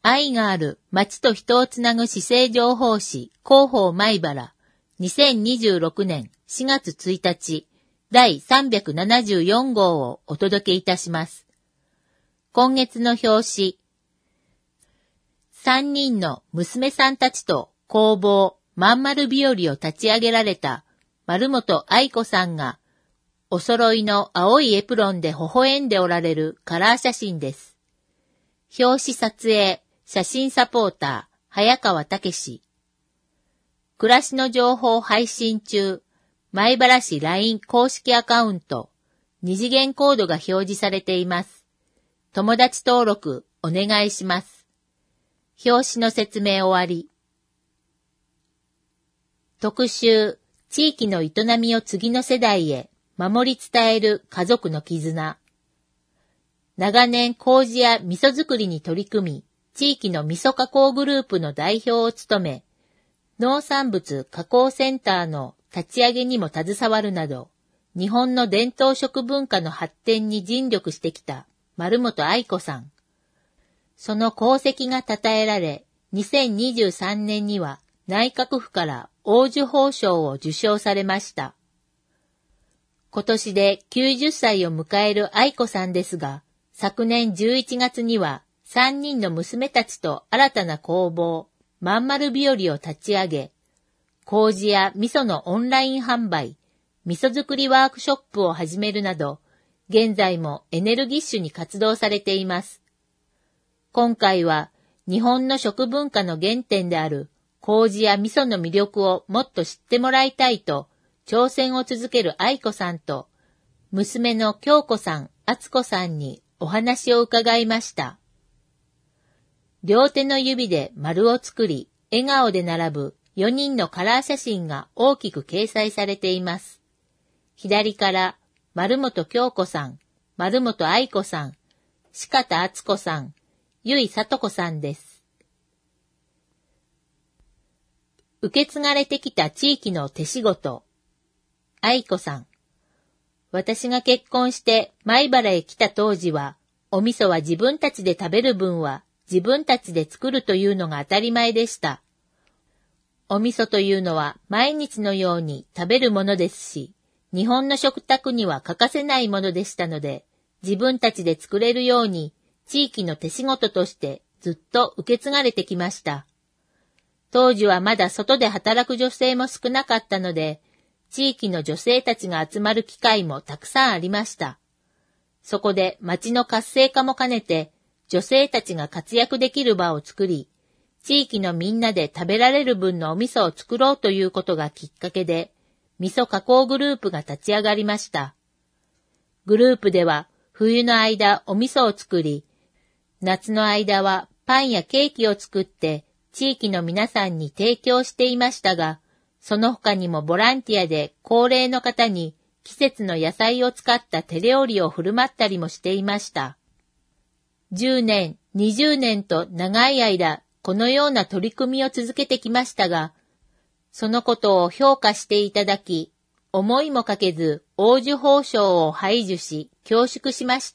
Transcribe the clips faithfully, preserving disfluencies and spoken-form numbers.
愛がある街と人をつなぐ市政情報誌広報米原にせんにじゅうろくねんしがつついたちだいさんびゃくななじゅうよんごうをお届けいたします。今月の表紙、三人の娘さんたちと工房まんまる日和を立ち上げられた丸本愛子さんがお揃いの青いエプロンで微笑んでおられるカラー写真です。表紙撮影、写真サポーター、早川武史。暮らしの情報配信中、米原市 ライン 公式アカウント、二次元コードが表示されています。友達登録お願いします。表紙の説明終わり。特集、地域の営みを次の世代へ守り伝える家族の絆。長年麹や味噌作りに取り組み、地域の味噌加工グループの代表を務め、農産物加工センターの立ち上げにも携わるなど、日本の伝統食文化の発展に尽力してきた丸本愛子さん。その功績が称えられ、にせんにじゅうさんねんには内閣府から黄綬褒章を受章されました。今年できゅうじゅっさいを迎える愛子さんですが、昨年じゅういちがつにはさんにんの娘たちと新たな工房、まんまる日和を立ち上げ、麹や味噌のオンライン販売、味噌作りワークショップを始めるなど、現在もエネルギッシュに活動されています。今回は日本の食文化の原点である麹や味噌の魅力をもっと知ってもらいたいと、挑戦を続ける愛子さんと、娘の京子さん、敦子さんにお話を伺いました。両手の指で丸を作り、笑顔で並ぶよにんのカラー写真が大きく掲載されています。左から丸本京子さん、丸本愛子さん、四方敦子さん、由井聡子さんです。受け継がれてきた地域の手仕事。愛子さん。私が結婚して米原へ来た当時は、お味噌は自分たちで食べる分は自分たちで作るというのが当たり前でした。お味噌というのは毎日のように食べるものですし、日本の食卓には欠かせないものでしたので、自分たちで作れるように地域の手仕事としてずっと受け継がれてきました。当時はまだ外で働く女性も少なかったので、地域の女性たちが集まる機会もたくさんありました。そこで町の活性化も兼ねて、女性たちが活躍できる場を作り、地域のみんなで食べられる分のお味噌を作ろうということがきっかけで、味噌加工グループが立ち上がりました。グループでは冬の間お味噌を作り、夏の間はパンやケーキを作って地域の皆さんに提供していましたが、その他にもボランティアで高齢の方に季節の野菜を使った手料理を振る舞ったりもしていました。じゅうねん、にじゅうねんと長い間、このような取り組みを続けてきましたが、そのことを評価していただき、思いもかけず黄綬褒章を拝受し、恐縮しました。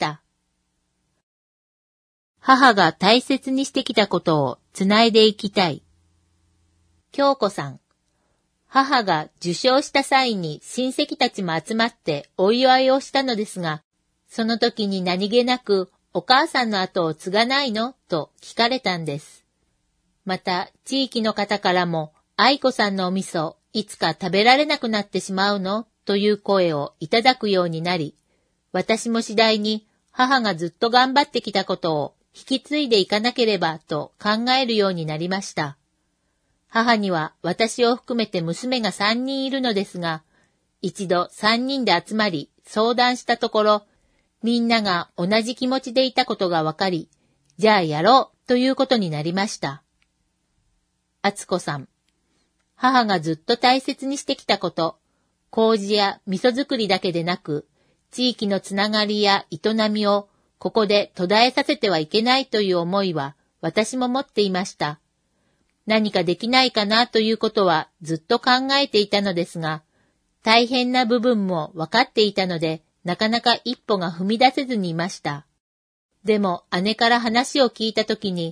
母が大切にしてきたことをつないでいきたい。京子さん。母が受賞した際に親戚たちも集まってお祝いをしたのですが、その時に何気なく、お母さんの後を継がないのと聞かれたんです。また、地域の方からも、愛子さんのお味噌、いつか食べられなくなってしまうのという声をいただくようになり、私も次第に母がずっと頑張ってきたことを引き継いでいかなければと考えるようになりました。母には私を含めて娘がさんにんいるのですが、一度さんにんで集まり相談したところ、みんなが同じ気持ちでいたことが分かり、じゃあやろうということになりました。敦子さん。母がずっと大切にしてきたこと、麹や味噌作りだけでなく、地域のつながりや営みをここで途絶えさせてはいけないという思いは私も持っていました。何かできないかなということはずっと考えていたのですが、大変な部分も分かっていたので、なかなか一歩が踏み出せずにいました。でも姉から話を聞いたときに、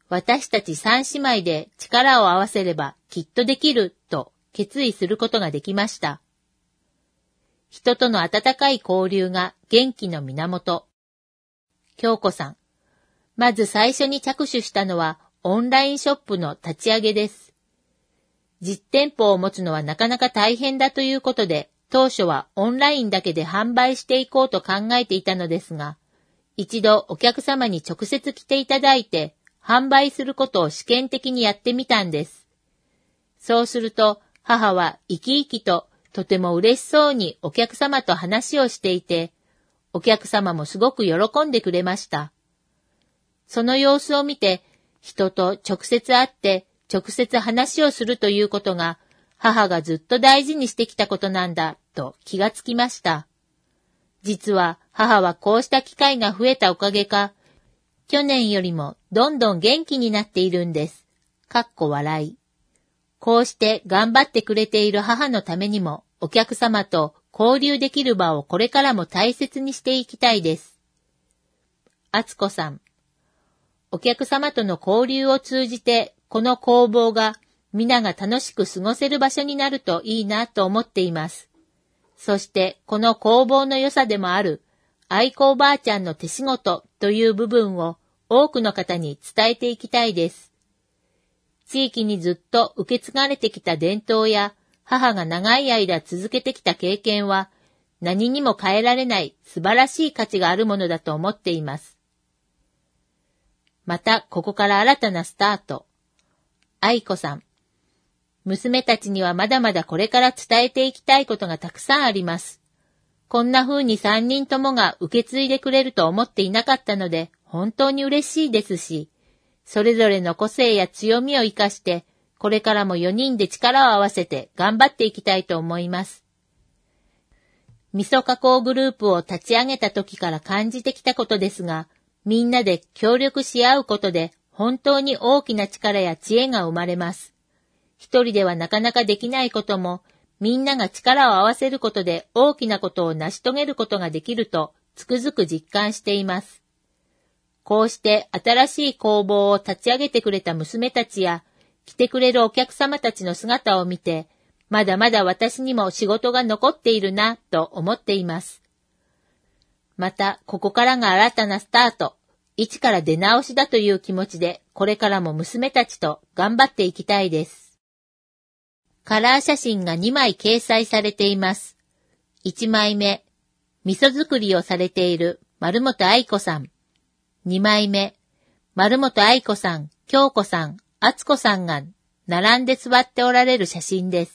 私たち三姉妹で力を合わせればきっとできると決意することができました。人との温かい交流が元気の源。京子さん。まず最初に着手したのはオンラインショップの立ち上げです。実店舗を持つのはなかなか大変だということで、当初はオンラインだけで販売していこうと考えていたのですが、一度お客様に直接来ていただいて、販売することを試験的にやってみたんです。そうすると、母は生き生きととても嬉しそうにお客様と話をしていて、お客様もすごく喜んでくれました。その様子を見て、人と直接会って直接話をするということが、母がずっと大事にしてきたことなんだと気がつきました。実は母はこうした機会が増えたおかげか、去年よりもどんどん元気になっているんです。かっこ笑い。こうして頑張ってくれている母のためにも、お客様と交流できる場をこれからも大切にしていきたいです。あつこさん。お客様との交流を通じて、この工房が皆が楽しく過ごせる場所になるといいなと思っています。そしてこの工房の良さでもある愛子おばあちゃんの手仕事という部分を多くの方に伝えていきたいです。地域にずっと受け継がれてきた伝統や母が長い間続けてきた経験は何にも変えられない素晴らしい価値があるものだと思っています。またここから新たなスタート。愛子さん。娘たちにはまだまだこれから伝えていきたいことがたくさんあります。こんな風に三人ともが受け継いでくれると思っていなかったので本当に嬉しいですし、それぞれの個性や強みを生かして、これからもよにんで力を合わせて頑張っていきたいと思います。味噌加工グループを立ち上げた時から感じてきたことですが、みんなで協力し合うことで本当に大きな力や知恵が生まれます。一人ではなかなかできないことも、みんなが力を合わせることで大きなことを成し遂げることができるとつくづく実感しています。こうして新しい工房を立ち上げてくれた娘たちや、来てくれるお客様たちの姿を見て、まだまだ私にも仕事が残っているなと思っています。また、ここからが新たなスタート、一から出直しだという気持ちで、これからも娘たちと頑張っていきたいです。カラー写真がにまい掲載されています。いちまいめ、味噌作りをされている丸本愛子さん。にまいめ、丸本愛子さん、京子さん、敦子さんが並んで座っておられる写真です。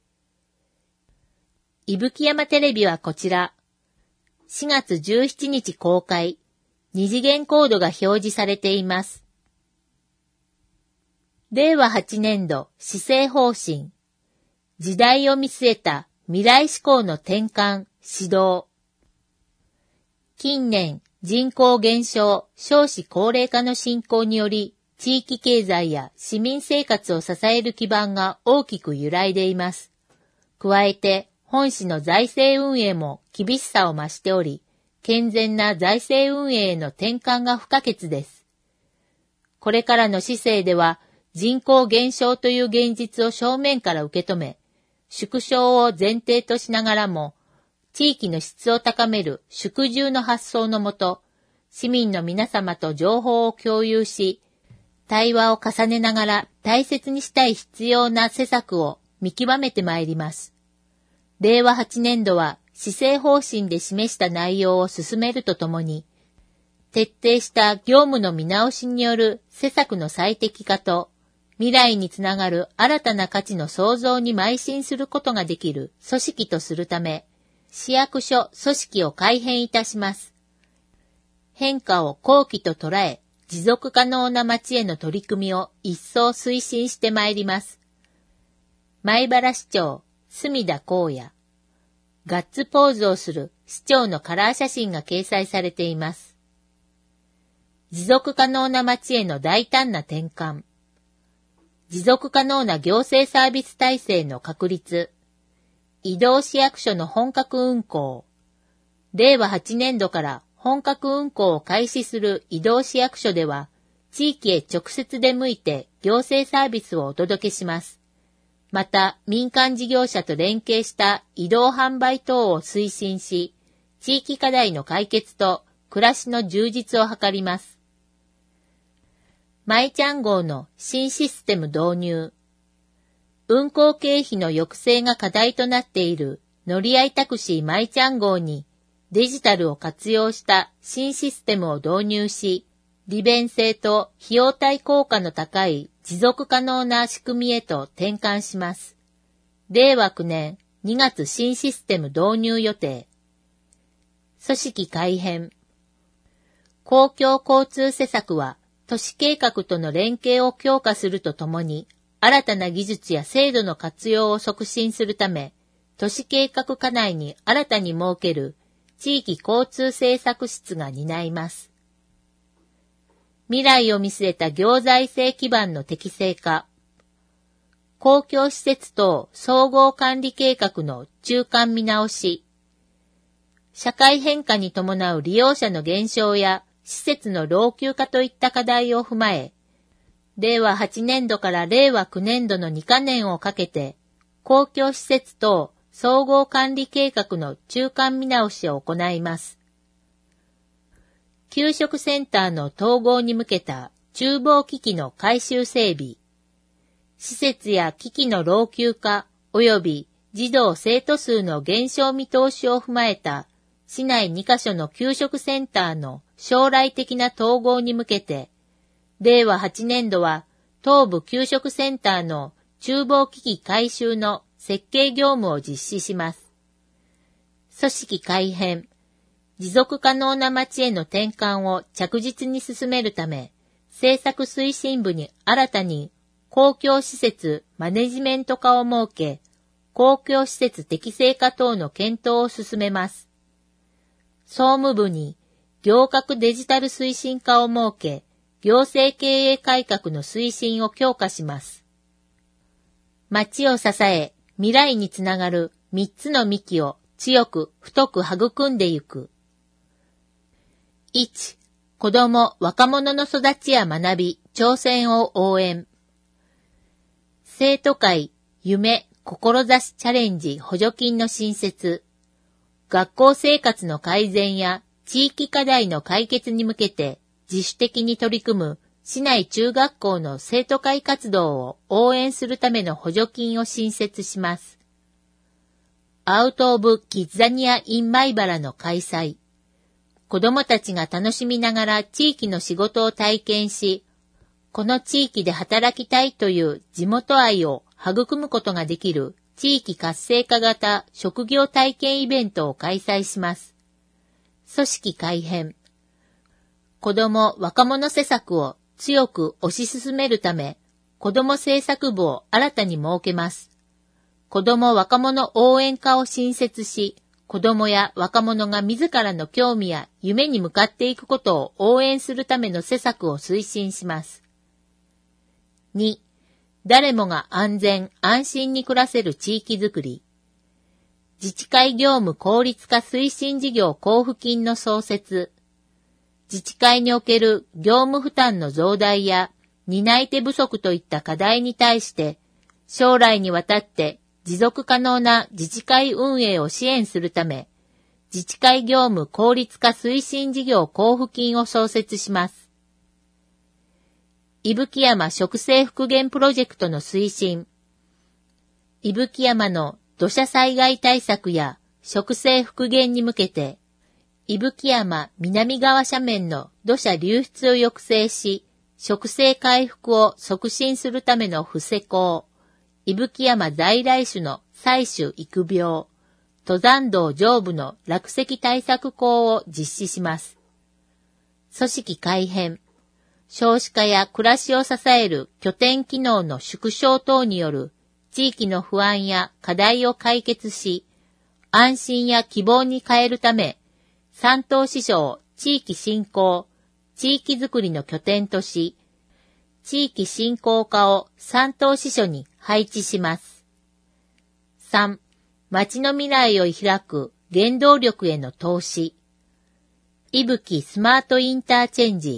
伊吹山テレビはこちら。しがつじゅうしちにち公開、二次元コードが表示されています。れいわはちねんど施政方針。時代を見据えた未来志向の転換、指導。近年、人口減少、少子高齢化の進行により、地域経済や市民生活を支える基盤が大きく揺らいでいます。加えて、本市の財政運営も厳しさを増しており、健全な財政運営への転換が不可欠です。これからの市政では、人口減少という現実を正面から受け止め、縮小を前提としながらも、地域の質を高める縮重の発想のもと、市民の皆様と情報を共有し、対話を重ねながら大切にしたい必要な施策を見極めてまいります。れいわはちねんどは施政方針で示した内容を進めるとともに、徹底した業務の見直しによる施策の最適化と、未来につながる新たな価値の創造に邁進することができる組織とするため、市役所組織を改編いたします。変化を好機と捉え、持続可能な町への取り組みを一層推進してまいります。米原市長、隅田光也。ガッツポーズをする市長のカラー写真が掲載されています。持続可能な町への大胆な転換。持続可能な行政サービス体制の確立。移動市役所の本格運行。れいわはちねんどから本格運行を開始する移動市役所では、 地域へ直接出向いて行政サービスをお届けします。また、民間事業者と連携した移動販売等を推進し、地域課題の解決と暮らしの充実を図ります。マイちゃん号の新システム導入。運行経費の抑制が課題となっている乗り合いタクシーマイちゃん号にデジタルを活用した新システムを導入し、利便性と費用対効果の高い持続可能な仕組みへと転換します。れいわきゅうねんにがつ新システム導入予定。組織改編。公共交通施策は都市計画との連携を強化するとともに、新たな技術や制度の活用を促進するため、都市計画課内に新たに設ける地域交通政策室が担います。未来を見据えた行財政基盤の適正化。公共施設等総合管理計画の中間見直し。社会変化に伴う利用者の減少や施設の老朽化といった課題を踏まえ、れいわはちねんどかられいわきゅうねんどのにかねんをかけて、公共施設等総合管理計画の中間見直しを行います。給食センターの統合に向けた厨房機器の改修整備。施設や機器の老朽化及び児童生徒数の減少見通しを踏まえた市内にカ所の給食センターの将来的な統合に向けて、れいわはちねんどは東部給食センターの厨房機器改修の設計業務を実施します。組織改編。持続可能な町への転換を着実に進めるため、政策推進部に新たに公共施設マネジメント課を設け、公共施設適正化等の検討を進めます。総務部に行革デジタル推進課を設け、行政経営改革の推進を強化します。町を支え、未来につながるみっつの幹を強く太く育んでゆく。いち. 子ども・若者の育ちや学び、挑戦を応援。生徒会、夢、志チャレンジ補助金の新設。学校生活の改善や地域課題の解決に向けて自主的に取り組む市内中学校の生徒会活動を応援するための補助金を新設します。アウト・オブ・キッザニア・イン・米原の開催。子どもたちが楽しみながら地域の仕事を体験し、この地域で働きたいという地元愛を育むことができる地域活性化型職業体験イベントを開催します。組織改編。子ども・若者施策を強く推し進めるため、子ども政策部を新たに設けます。子ども・若者応援課を新設し、子どもや若者が自らの興味や夢に向かっていくことを応援するための施策を推進します。に. 誰もが安全・安心に暮らせる地域づくり。自治会業務効率化推進事業交付金の創設。自治会における業務負担の増大や担い手不足といった課題に対して、将来にわたって持続可能な自治会運営を支援するため、自治会業務効率化推進事業交付金を創設します。伊吹山植生復元プロジェクトの推進。伊吹山の土砂災害対策や植生復元に向けて、伊吹山南側斜面の土砂流出を抑制し、植生回復を促進するための布施工、伊吹山在来種の採取育苗、登山道上部の落石対策工を実施します。組織改編。少子化や暮らしを支える拠点機能の縮小等による地域の不安や課題を解決し、安心や希望に変えるため、三島支所を地域振興、地域づくりの拠点とし、地域振興課を三島支所に配置します。さん. 町の未来を開く原動力への投資。伊吹スマートインターチェンジ、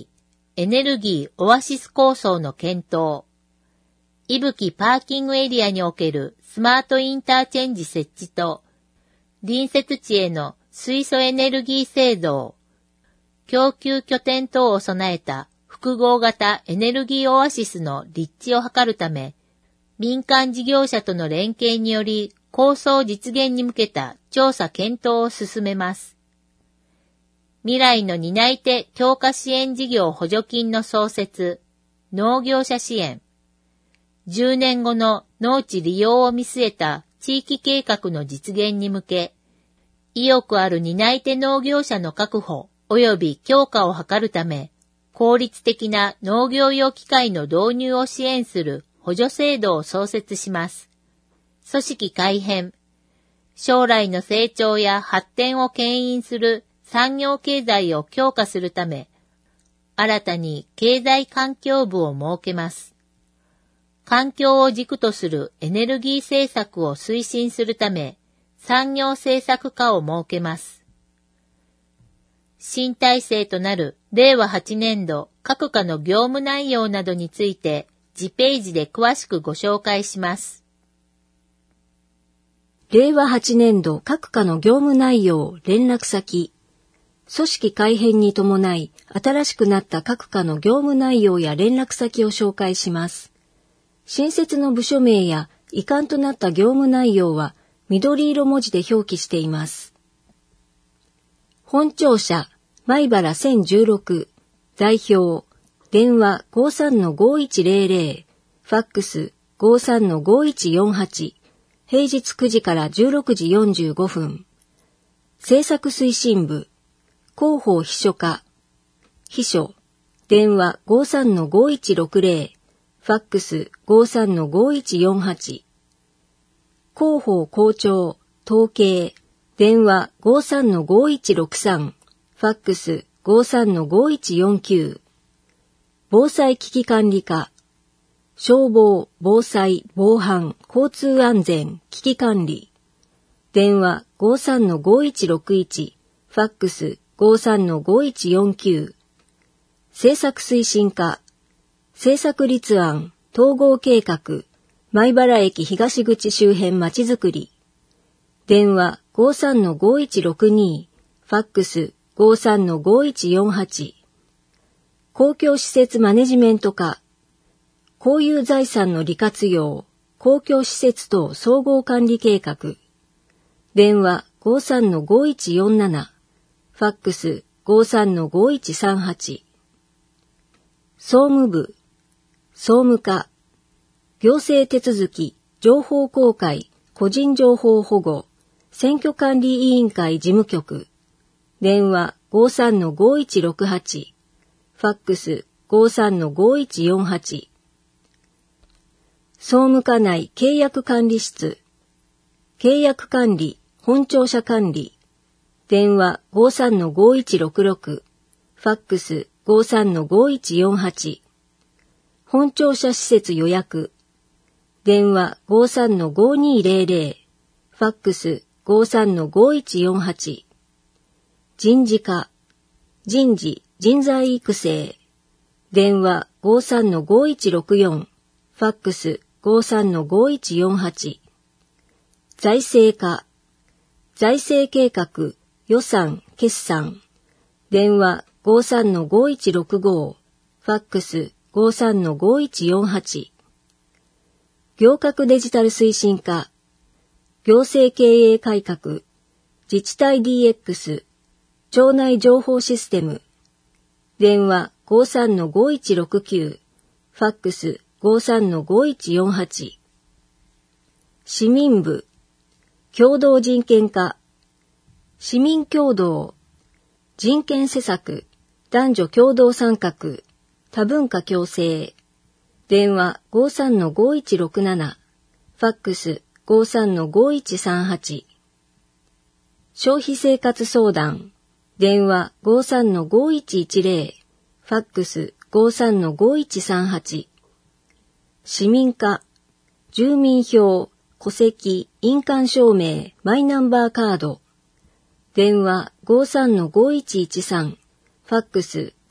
エネルギーオアシス構想の検討。伊吹パーキングエリアにおけるスマートインターチェンジ設置と、隣接地への水素エネルギー製造、供給拠点等を備えた複合型エネルギーオアシスの立地を図るため、民間事業者との連携により構想実現に向けた調査検討を進めます。未来の担い手強化支援事業補助金の創設、農業者支援、じゅうねんごの農地利用を見据えた地域計画の実現に向け、意欲ある担い手農業者の確保及び強化を図るため、効率的な農業用機械の導入を支援する補助制度を創設します。組織改編、将来の成長や発展を牽引する産業経済を強化するため、新たに経済環境部を設けます。環境を軸とするエネルギー政策を推進するため、産業政策課を設けます。新体制となるれいわはちねんど各課の業務内容などについて、次ページで詳しくご紹介します。 れいわはちねんど各課の業務内容、連絡先。組織改編に伴い、新しくなった各課の業務内容や連絡先を紹介します。新設の部署名や移管となった業務内容は緑色文字で表記しています。本庁舎、米原せんじゅうろく、代表、電話 ごさんのごいちぜろぜろ、ファックス ごさんのごいちよんはち、平日くじからじゅうろくじよんじゅうごふん。政策推進部、広報秘書課、秘書、電話 ごさんのごいちろくぜろ、ファックス ごさんのごいちよんはち。広報校長、統計、電話 ごさんのごいちろくさん、ファックス ごさんのごいちよんきゅう。防災危機管理課、消防、防災、防犯、交通安全、危機管理。電話 ごさんのごいちろくいち、ファックス ごさんのごいちよんきゅう。政策推進課、政策立案、統合計画、米原駅東口周辺まちづくり。電話 ごさんのごいちろくに、ファックス ごさんのごいちよんはち。公共施設マネジメント課、公有財産の利活用、公共施設等総合管理計画。電話 ごさんのごいちよんなな、ファックス ごさんのごいちさんはち。総務部、総務課、行政手続き、情報公開、個人情報保護、選挙管理委員会事務局。電話 ごさんのごいちろくはち、ファックス ごさんのごいちよんはち。総務課内契約管理室、契約管理、本庁舎管理。電話 ごさんのごいちろくろく、ファックス ごさんのごいちよんはち。本庁舎施設予約。電話 ごさんのごにぜろぜろ、ファックス ごさんのごいちよんはち。人事課、人事、人材育成。電話 ごさんのごいちろくよん、ファックス ごさんのごいちよんはち。財政課、財政計画、予算、決算。電話 ごさんのごいちろくご、ファックス ごさんのごいちよんはち。行革デジタル推進課、行政経営改革、自治体 ディーエックス、庁内情報システム。電話 ごさんのごいちろくきゅう、ファックス ごさんのごいちよんはち。市民部、共同人権課、市民共同、人権施策、男女共同参画、多文化共生。電話 ごさんのごいちろくなな、ファックス ごさんのごいちさんはち。消費生活相談。電話 ごさんのごいちいちぜろ、ファックス ごさんのごいちさんはち。市民課、住民票、戸籍、印鑑証明、マイナンバーカード。電話 ごさんのごいちいちさん、ファックス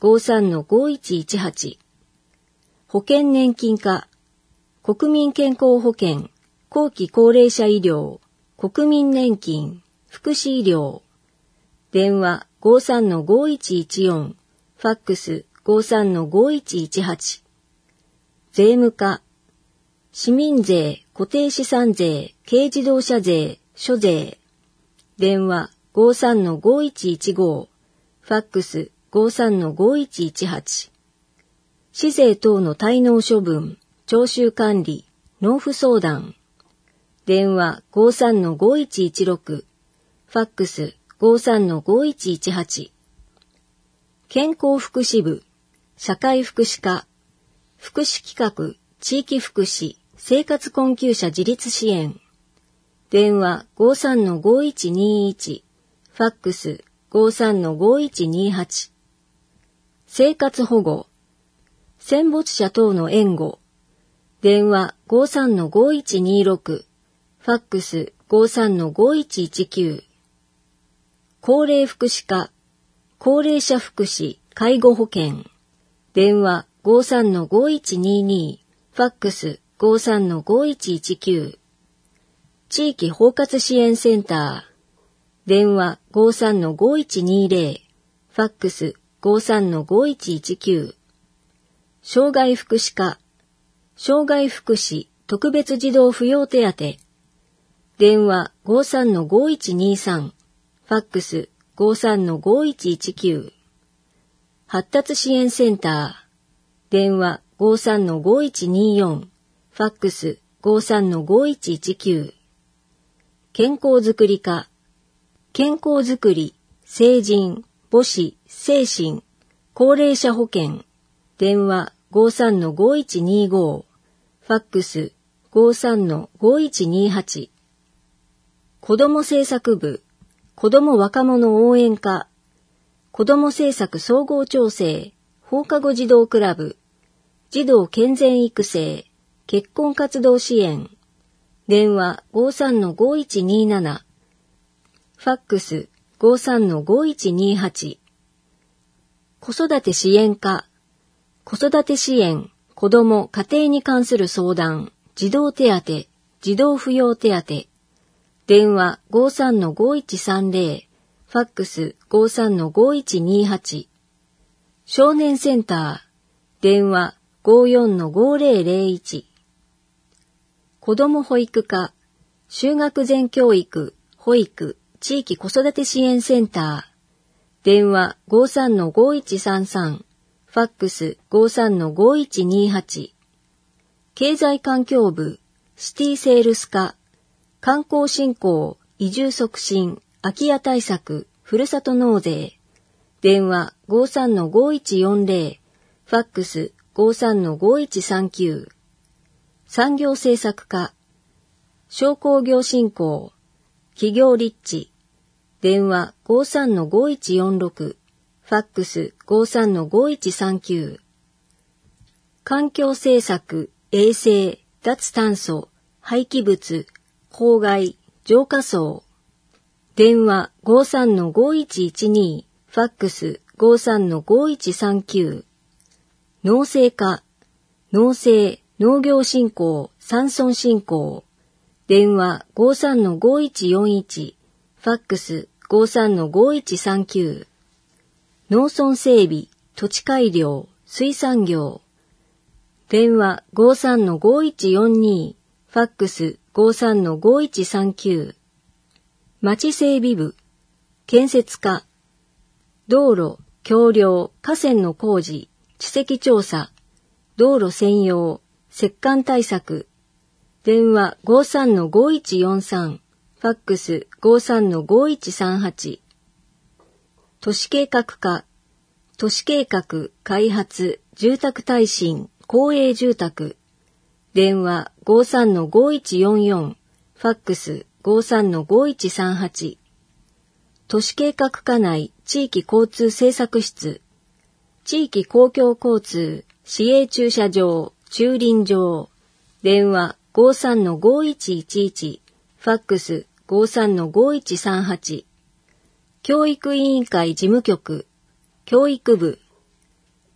ごさんのごいちいちはち。保険年金課、国民健康保険、後期高齢者医療、国民年金、福祉医療。電話ごさんのごいちいちよん、ファックスごさんのごいちいちはち。税務課、市民税、固定資産税、軽自動車税、諸税。電話ごさんのごいちいちご、ファックスごさんのごいちいちはち。市税等の滞納処分、徴収管理、納付相談。電話ごさんのごいちいちろく、ファックスごさんのごいちいちはち。健康福祉部、社会福祉課、福祉企画、地域福祉、生活困窮者自立支援。電話ごさんのごいちにいち、ファックスごさんのごいちにはち。生活保護、戦没者等の援護。電話ごさんのごいちにろく、ファックスごさんのごいちいちきゅう。高齢福祉課、高齢者福祉、介護保険。電話ごさんのごいちにに、ファックスごさんのごいちいちきゅう。地域包括支援センター。電話ごさんのごいちにぜろ、ファックスごさんのごいちいちきゅう。障害福祉課、障害福祉特別児童扶養手当。電話ごさんのごいちにさん、ファックスごさんのごいちいちきゅう。発達支援センター。電話ごさんのごいちによん、ファックスごさんのごいちいちきゅう。健康づくり課、健康づくり、成人、母子、精神、高齢者保険。電話ごさんのごいちにご、ファックスごさんのごいちにはち。子ども政策部、子ども若者応援課、子ども政策総合調整、放課後児童クラブ、児童健全育成、結婚活動支援。電話ごさんのごいちになな、ファックスごさんのごいちにはち。子育て支援課、子育て支援、子ども家庭に関する相談、児童手当、児童扶養手当。電話ごさんのごいちさんぜろ、ファックスごさんのごいちにはち。少年センター、電話ごよんのごぜろぜろいち。子ども保育課、就学前教育、保育、地域子育て支援センター。電話ごさんのごいちさんさん、ファックスごさんのごいちにはち。経済環境部、シティセールス課、観光振興、移住促進、空き家対策、ふるさと納税。電話ごさんのごいちよんぜろ、ファックスごさんのごいちさんきゅう。産業政策課、商工業振興、企業立地。電話ごさんのごいちよんろく、ファックスごさんのごいちさんきゅう。環境政策、衛生、脱炭素、廃棄物、公害、浄化層。電話ごさんのごいちいちに、ファックスごさんのごいちさんきゅう。農政課、農政、農業振興、山村振興。電話ごさんのごいちよんいち、ファックスごさんのごいちさんきゅう。農村整備、土地改良、水産業。電話ごさんのごいちよんに、ファックスごさんのごいちさんきゅう。町整備部、建設課。道路、橋梁、河川の工事、地籍調査、道路専用、石棺対策。電話ごさんのごいちよんさん、ファックスごさんのごいちさんはち。都市計画課、都市計画、開発、住宅耐震、公営住宅。電話ごさんのごいちよんよん、ファックスごさんのごいちさんはち。都市計画課内地域交通政策室、地域公共交通、市営駐車場、駐輪場。電話ごさんのごいちいちいち、ファックスごさんのごいちさんはち。教育委員会事務局、教育部。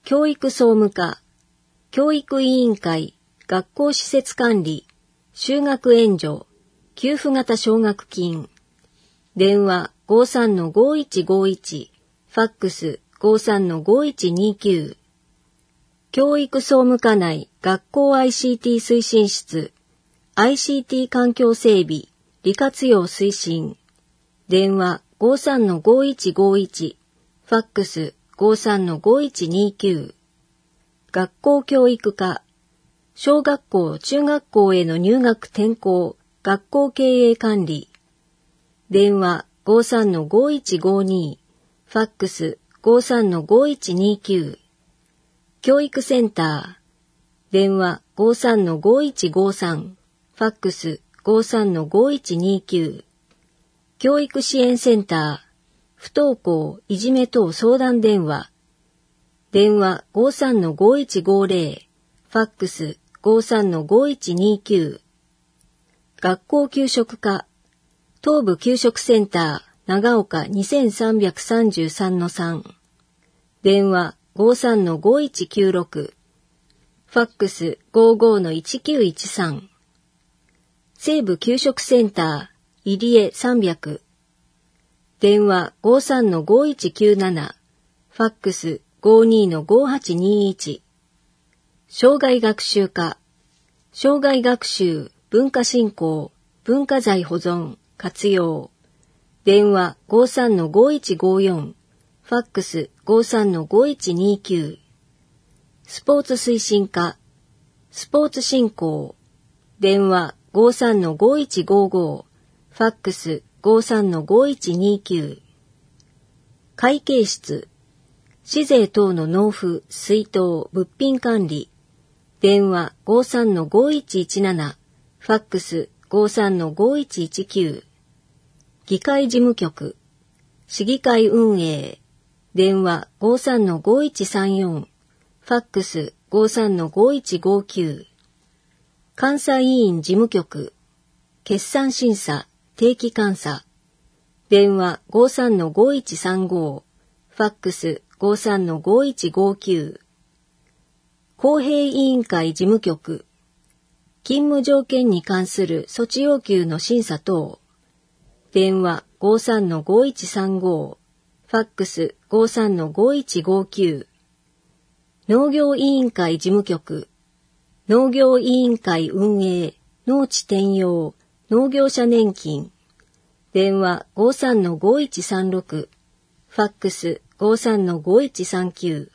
教育総務課、教育委員会、学校施設管理、就学援助、給付型奨学金。電話 ごーさんのごいちごいち、ファックス ごーさんのごいちにきゅう。教育総務課内学校 アイシーティー 推進室、アイシーティー 環境整備、利活用推進。電話 ごーさんのごいちごいち、ファックス ごーさんのごいちにきゅう。学校教育課、小学校・中学校への入学転校、学校経営管理。電話 ごーさんのごいちごに、ファックス ごーさんのごいちにきゅう。教育センター、電話 ごーさんのごいちごさん、ファックス ごーさんのごいちにきゅう。教育支援センター、不登校・いじめ等相談電話。電話 ごーさんのごいちごぜろ、ファックス ごーさんのごいちにきゅう。学校給食課、東部給食センター、長岡 にせんさんびゃくさんじゅうさんのさん。電話 ごーさんのごいちきゅうろく。ファックス ごーごーのいちきゅういちさん。西部給食センター、入江さんびゃく。電話 ごーさんのごいちきゅうなな。ファックス ごーにーのごーはちにいち。障害学習課、障害学習、文化振興、文化財保存、活用。電話 ごーさんのごいちごよん。ファックス ごーさんのごいちにきゅう。スポーツ推進課、スポーツ振興。電話 ごーさんのごいちごご。ファックス ごーさんのごいちにきゅう。会計室、市税等の納付、出納、物品管理。電話 ごーさんのごいちいちなな。ファックス ごーさんのごいちいちきゅう。議会事務局、市議会運営。電話 ごーさんのごいちさんよん。ファックス ごーさんのごいちごきゅう。監査委員事務局、決算審査、定期監査。電話 ごーさんのごいちさんご。ファックス ごーさんのごいちごきゅう。公平委員会事務局、勤務条件に関する措置要求の審査等。電話 ごーさんのごいちさんご。ファックス ごーさんのごいちごきゅう。農業委員会事務局、農業委員会運営、農地転用、農業者年金。電話 ごーさんのごいちさんろく。ファックス ごーさんのごいちさんきゅう。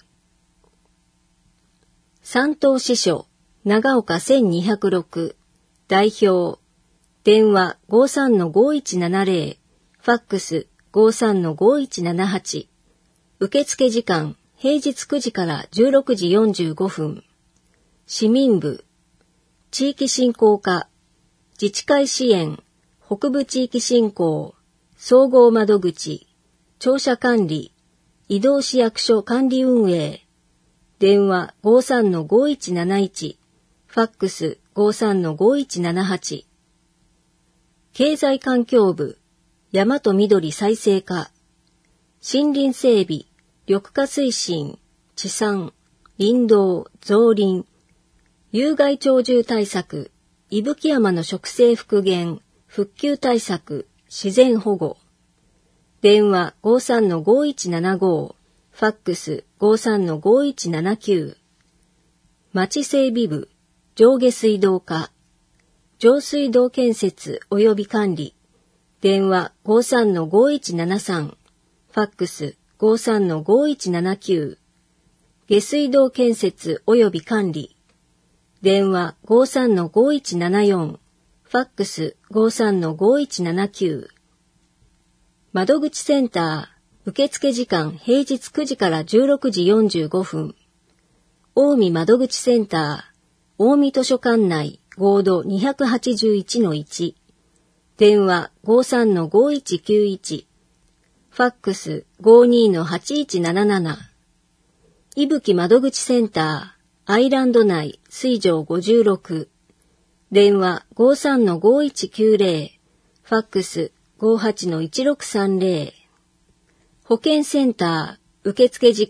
三等支所、長岡せんにひゃくろく。代表。電話 ごーさんのごいちななぜろ。ファックス ごーさんのごいちななはち。受付時間、平日くじからじゅうろくじよんじゅうごふん。市民部、地域振興課、自治会支援、北部地域振興、総合窓口、庁舎管理、移動市役所管理運営。電話 ごーさんのごいちなないち。ファックス ごーさんのごいちななはち。経済環境部、山と緑再生課、森林整備、緑化推進、地産、林道、造林、有害鳥獣対策、伊吹山の植生復元、復旧対策、自然保護。電話 ごーさんのごいちななご。ファックス ごーさんのごいちななきゅう。町整備部、上下水道課、上水道建設及び管理。電話 ごーさんのごいちななさん。ファックス ごーさんのごいちななきゅう。下水道建設及び管理。電話 ごーさんのごいちななよん。ファックス ごーさんのごいちななきゅう。窓口センター、受付時間平日くじからじゅうろくじよんじゅうごふん。近江窓口センター、近江図書館内合同 にひゃくはちじゅういちのいち。電話 ごーさんのごいちきゅういち。ファックス ごーにーのはちいちなななな。伊吹窓口センター、アイランド内水上ごじゅうろく。電話 ごーさんのごいちきゅうぜろ。ファックス ごーはちのいちろくさんぜろ。保健センター、受付時間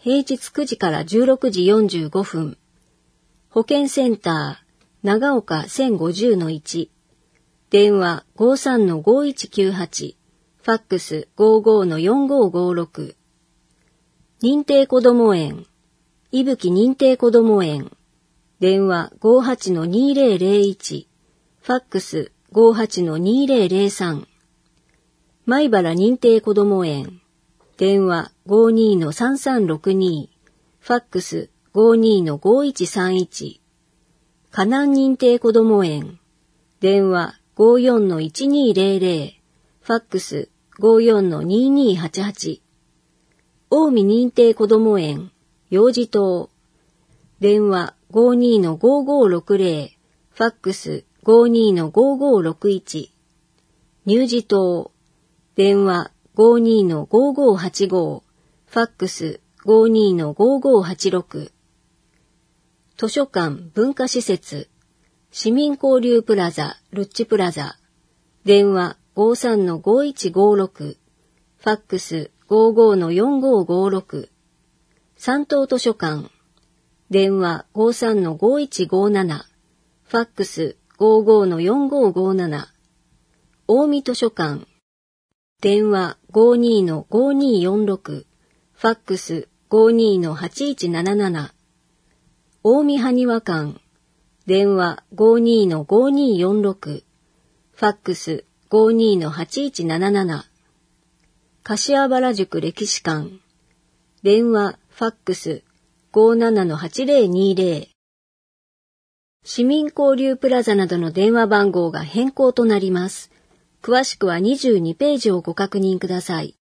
平日くじからじゅうろくじよんじゅうごふん。保健センター、長岡 せんごじゅうのいち。電話 ごじゅうさんのごいちきゅうはち。ファックス ごじゅうごのよんごごろく。認定こども園、いぶき認定こども園。電話 ごじゅうはちのにぜろぜろいち。ファックス ごじゅうはちのにぜろぜろさん。米原認定こども園。電話 ごじゅうにのさんさんろくに。ファックス ごじゅうにのごいちさんいち。河南認定こども園。電話 ごじゅうよんのいちにぜろぜろ。ファックス ごじゅうよんのににはちはち。近江認定こども園。幼児棟。電話 ごじゅうにのごごろくぜろ。ファックス ごじゅうにのごごろくいち。乳児棟。電話 ごじゅうにのごごはちご。ファックス ごじゅうにのごごはちろく。図書館文化施設。市民交流プラザ、ルッチプラザ。電話ごじゅうさんのごいちごろく。ファックスごじゅうごのよんごごろく。三島図書館。電話ごじゅうさんのごいちごなな。ファックスごじゅうごのよんごごなな。近江図書館。電話ごじゅうにのごによんろく。ファックスごじゅうにのはちいちなななな。近江埴輪館。電話ごじゅうにのごによんろく。ファックスごじゅうにのはちいちなななな。柏原宿歴史館。電話ファックスごじゅうななのはちぜろにぜろ。市民交流プラザなどの電話番号が変更となります。詳しくはにじゅうにページをご確認ください。